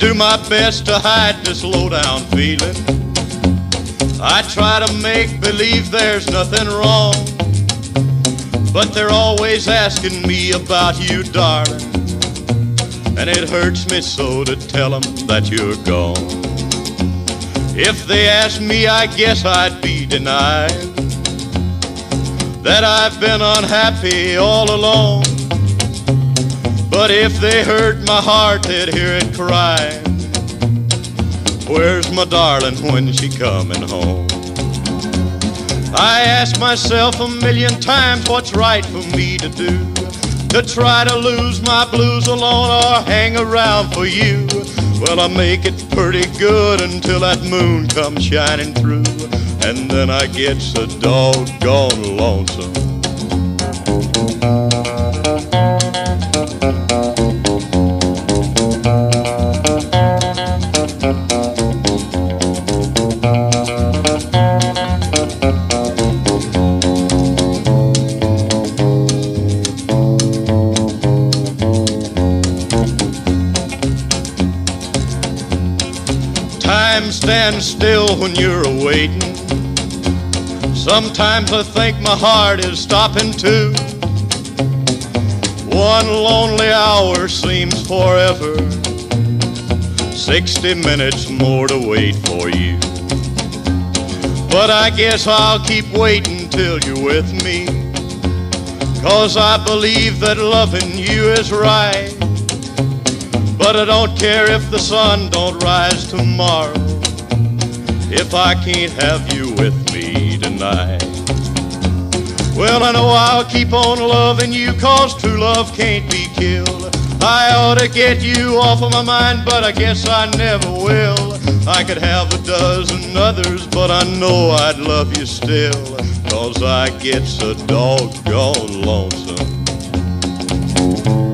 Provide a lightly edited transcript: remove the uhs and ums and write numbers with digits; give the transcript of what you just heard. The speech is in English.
do my best to hide this low-down feeling. I try to make believe there's nothing wrong, but they're always asking me about you, darling, and it hurts me so to tell them that you're gone. If they asked me, I guess I'd be denied that I've been unhappy all along. But if they heard my heart, they'd hear it cry, where's my darling when she coming home? I ask myself a million times what's right for me to do, to try to lose my blues alone or hang around for you. Well, I make it pretty good until that moon comes shining through, and then I get so doggone lonesome. Time stands still when you're awaiting. Sometimes I think my heart is stopping too. One lonely hour seems forever, 60 minutes more to wait for you. But I guess I'll keep waiting till you're with me, 'cause I believe that loving you is right. But I don't care if the sun don't rise tomorrow, if I can't have you with me tonight. Well, I know I'll keep on loving you, 'cause true love can't be killed. I ought to get you off of my mind, but I guess I never will. I could have a dozen others, but I know I'd love you still, 'cause I get so doggone lonesome.